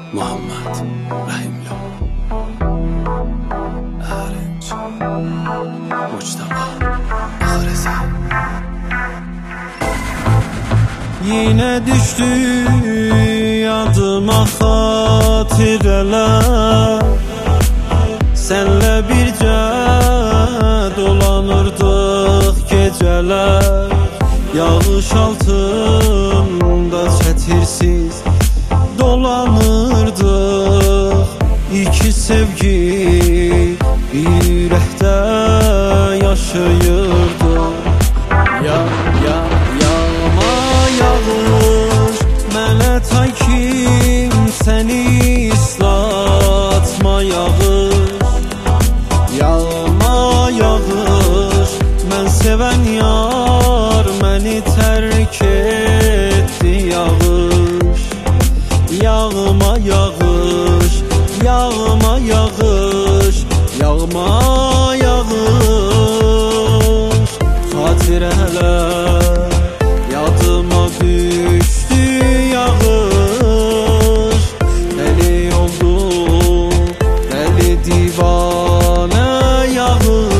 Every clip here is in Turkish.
Muhammed Rahimli Erinç Muçtaba Ağrısı. Yine düştü yadıma hatireler, senle birce dolanırdık geceler. Yağış altında çetirsiz dolanırdık, iki sevgi bir yürekte yaşayırdık. Yağma yağış meleta kim seni ıslatma yağış. Yağma yağış mən seven yar məni terk etti yağış. Yağma yağış, yağma yağış, yağma yağış. Xatirələr yadıma düşdü yağış. Deli oldu, deli divanə yağış.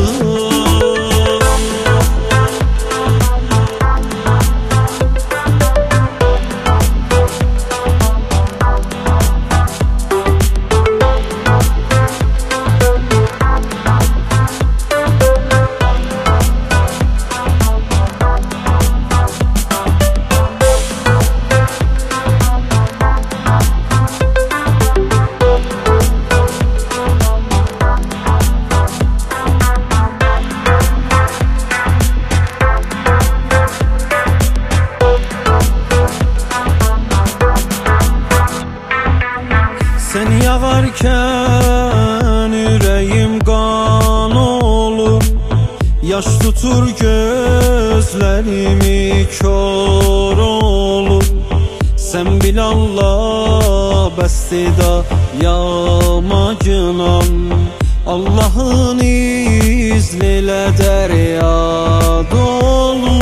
Sen yağarken yüreğim kan olur, yaş tutur gözlerimi kör olur. Sen bil Allah bestida yağmacınan, Allah'ın izniyle derya dolu.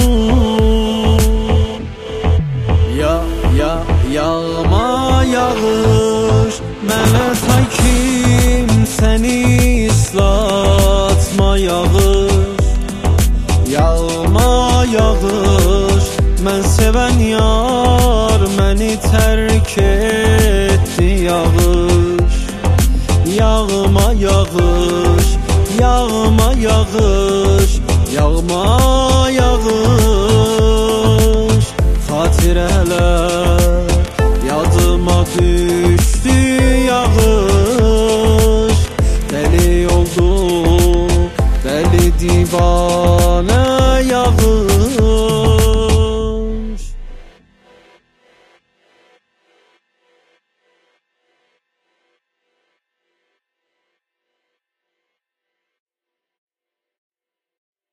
Yağma yağış meleta kim seni ıslatma yağış. Yağma yağış mən seven yar məni terk etti yağış. Yağma yağış, yağma yağış, yağma yağış. Xatirələr yadıma düşdü yağış. Deli oldu, deli divan.